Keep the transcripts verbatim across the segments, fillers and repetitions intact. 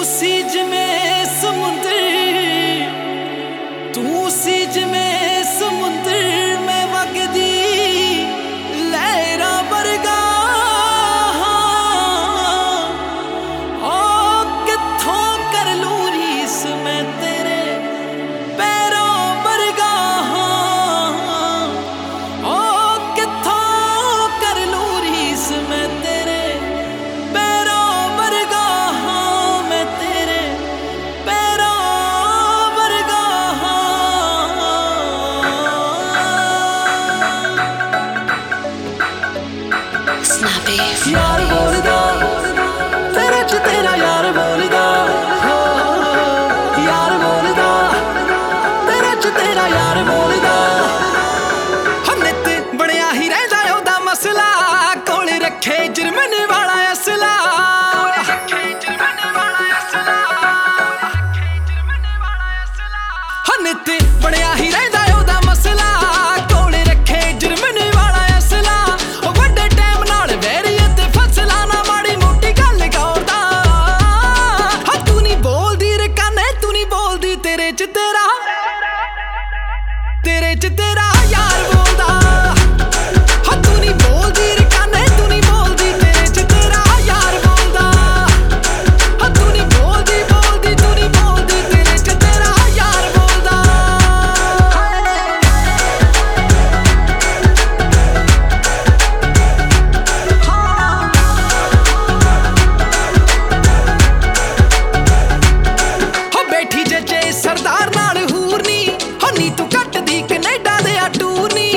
सी जिमें समुंदर, तू सी जिमें समुंदर मैं वगदी लहरां वर्गा। ओ कित्थों कर लूं रीस मैं तेरे पैरों वर्गा। ओ कित्थों कर लूं रीस मैं तेरे पैरों वर्गा। मैं तेरे पैरों वर्गा। यार बोलदा तेरे च तेरा यार बोलदा, यार बोलदा तेरे च तेरा यार बोलदा। नित बणिया ही रहिंदा ओहदा मसला, कोल रखे जुर्मने वाला असला। नित बणिया ही रहिंदा ओहदा मसला, कोल रखे जुर्मने वाला असला। वड्डे टाइम नाल वैरी ते फसला ना माड़ी मोटी गल करदा। तू नहीं बोलदी रे काने तू नहीं बोलदी, तेरे च तेरा तेरे च तेरा यार बोलदा। तू नहीं बोलदी रे काने तू नहीं बोलदी, तेरे च तेरा यार बोलदा। तू नहीं बोलदी बोलदी तू नहीं बोलदी, तेरे च तेरा यार बोलदा। हो बैठी जजे सरदार नाल हूर नी, हो नी तू कटदी कनेडा दे आ टूर नी।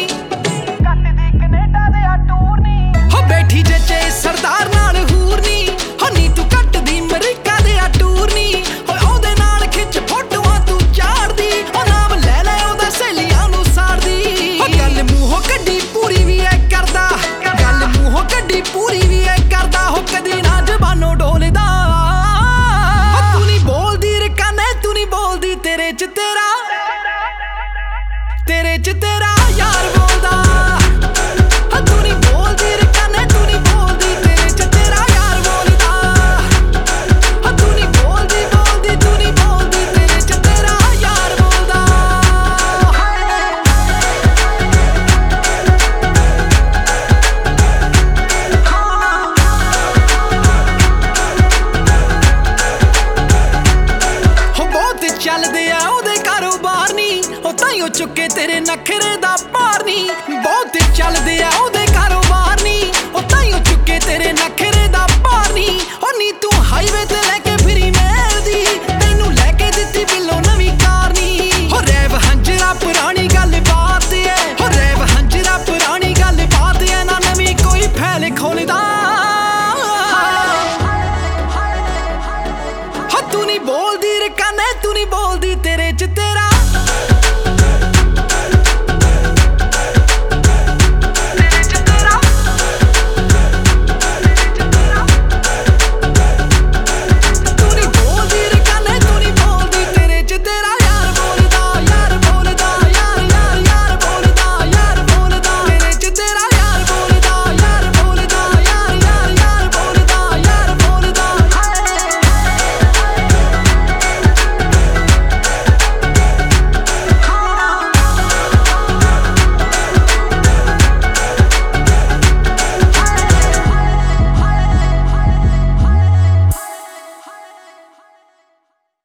हो बैठी जजे सरदार नाल हूर नी, हो नी तू कटदी अमरीका दे आ टूर नी। हो ओहदे नाल खिच फोटोआं तू चाड़दी, ओ नाम ले ले ओहदा सहेलियां नू साड़दी। हो गल मूंहों कड्डी पूरी भी ऐ करदा, गल मूंहों कड्डी पूरी भी ऐ करदा। हो कदी ना जबानों डोलदा। तू नहीं बोलदी रे काने तू नहीं बोलदी, तेरे च तेरा तेरे च तेरा यार बोलदा। तू नहीं बोलदी रे काने तू नहीं बोलदी, तेरे च तेरा यार बोलदा। तू नहीं बोलदी बोलदी तू नहीं बोलदी, तेरे च तेरा यार बोलदा। हो बहुत चलदे आ ओहदे कारोबार नी, ओ ताईं चुके तेरे नखरे दा भार नी।